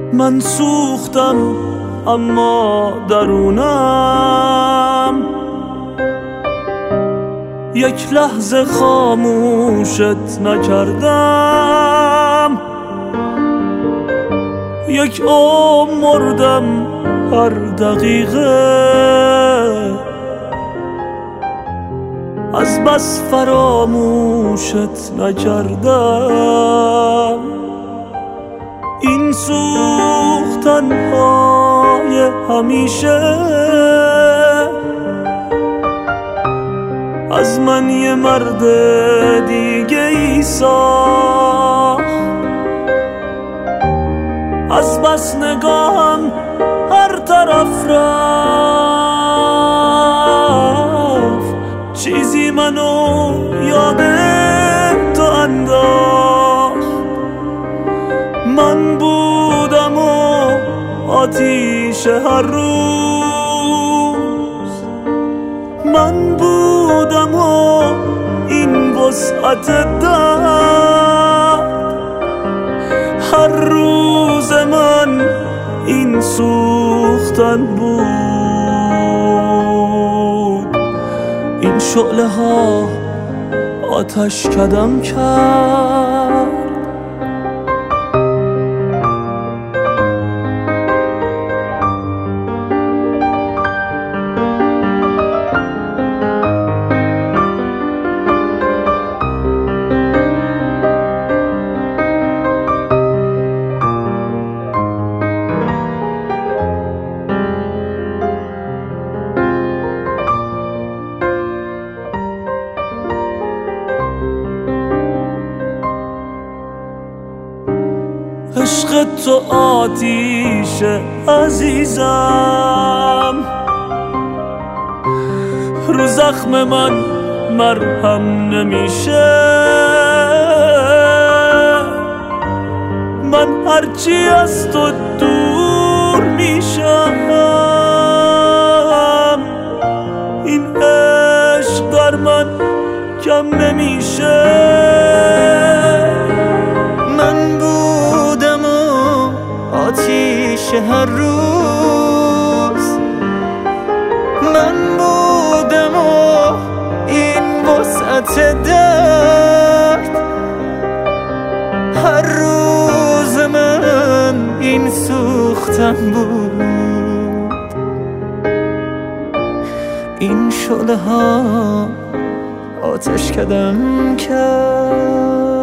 من سوختم اما درونم یک لحظه خاموشت نکردم. یک عمر مردم هر دقیقه از بس فراموشت نکردم. این سوختن های همیشه از من یه مرد دیگه ای ساخت. از بس نگاهم هر طرف رفت چیزی منو یاد تو انداخت. من بودم و آتیش هر روز، من بودم و این وسعت درد. هر روز من این سوختن بود. این شعله ها آتش کدم کرد. عشق تو آتیش عزیزم، رو زخم من مرهم نمیشه. من هرچی از تو دور میشم این عشق در من کم نمیشه. هر روز من بودم و این وسعت درد. هر روز من این سوختن بود. این شعله ها آتش کدم کرد.